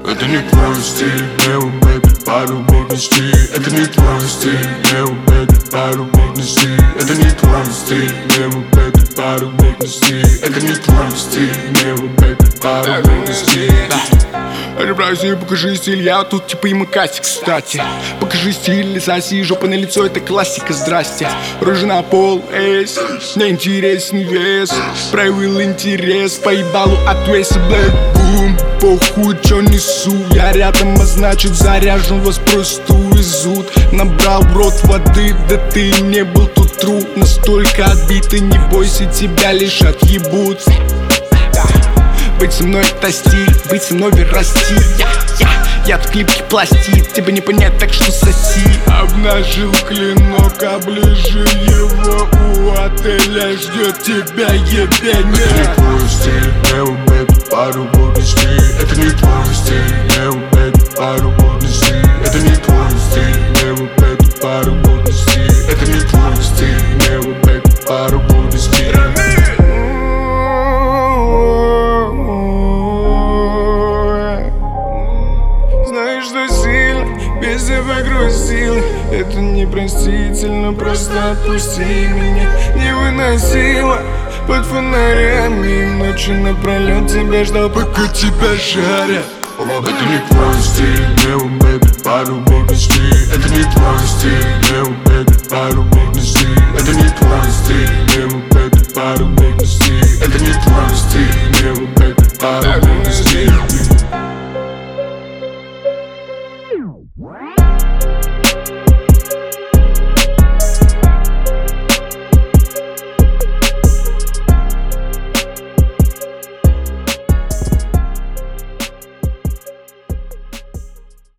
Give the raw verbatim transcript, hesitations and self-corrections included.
Это не твой стиль, не бэби, по-любому стиль. Это не твой стиль, не бэби, по-любому стиль. Это не твой стиль, не бэби, по-любому стиль. Это не твой стиль, не бэби, по-любому стиль. Разбираюсь и покажи стиль, я тут типа и макасик, кстати. Покажи стиль, соси, жопа на лицо, это классика, здрасте. Рожа на пол, эйс, мне интересен вес. Проявил интерес, по ебалу от Вейса, блэк, бум. Похуй, чё несу, я рядом, а значит заряжен, вас просто увезут. Набрал в рот воды, да ты не был тут тру. Настолько отбитый, не бойся, тебя лишь отъебут. Быть со мной это стиль, быть со мной расти. Я, я, я в клипке пластит, тебе не понять, так что соси. Обнажил клинок, оближи его, у отеля ждет тебя ебень. Это не твой стиль, не бэби, по-любому стиль. Это не твой стиль, не бэби, по-любому стиль. Это не твой стиль, не бэби, по-любому стиль. Это не твой стиль, не бэби, по-любому стиль. Без этого грустил, это непростительно, просто отпусти меня. Невыносимо под фонарями, ночью напролет тебя ждал, пока тебя жарят. Это не твой стиль, не бэби, по-любому стиль. Это не твой стиль, не бэби, по-любому стиль. Это не твой стиль, не бэби, по-любому стиль. Это не твой стиль, не бэби, по-любому стиль.